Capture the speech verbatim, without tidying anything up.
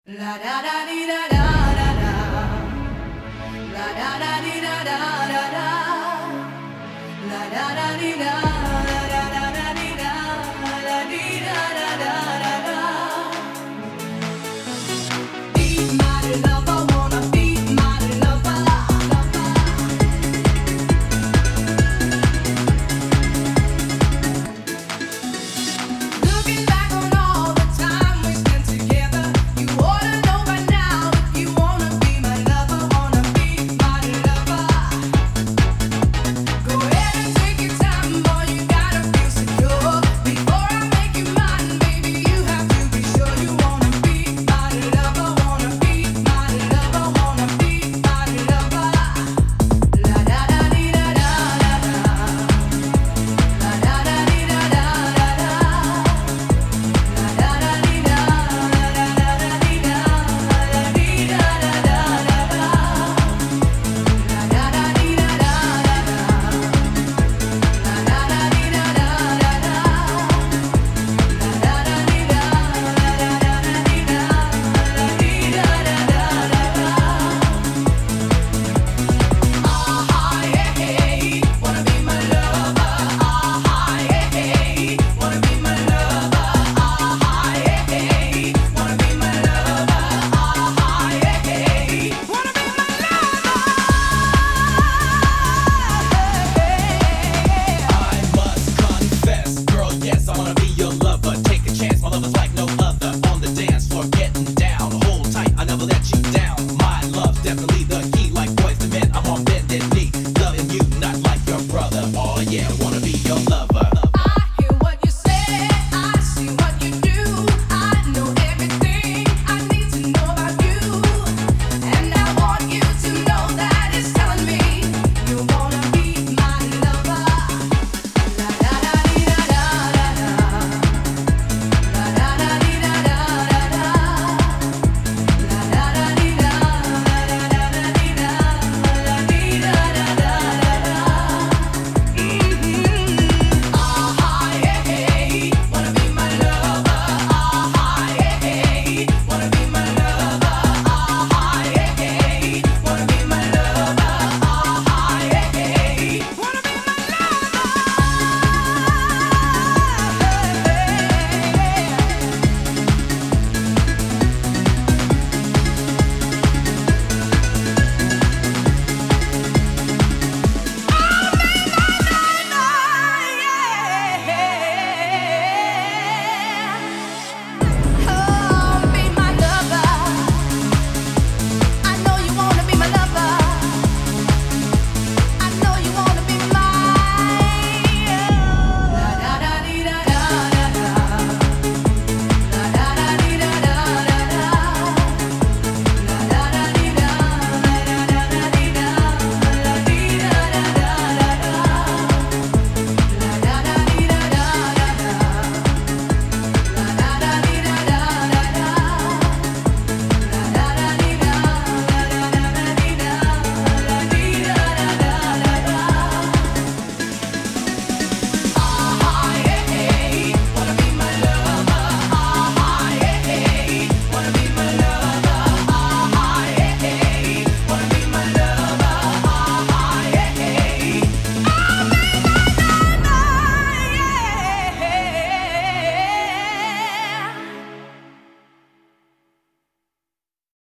La da da dee da da da da. La da da dee da da da da. La da da dee da da da da da dee da da dee da da da da da. Be my lover, wanna be my lover. Looking back on all the time we spent together, you ought to know by now if you wanna be my lover, wanna be my lover. Go ahead and take your time, boy, you gotta feel secure. Before I make you mine, baby, you have to be sure you wanna be my lover, wanna be my lover, wanna be my lover. La da da dee da da da da. La da da dee da da da da. La da da dee da da da da dee da da dee da da da da da. La da da dee da da da da. La da da dee da da da da. La da da dee da da da da dee da da da da da. Ah yeah hey, wanna be my lover. Ah yeah hey, wanna be my lover. Ah yeah hey, wanna be my lover. Ah yeah hey, wanna be my I must confess, girl, yes, I wanna be your lover. Take a chance, my lover's like no other. On the dance floor, getting down. Hold tight, I never let you down.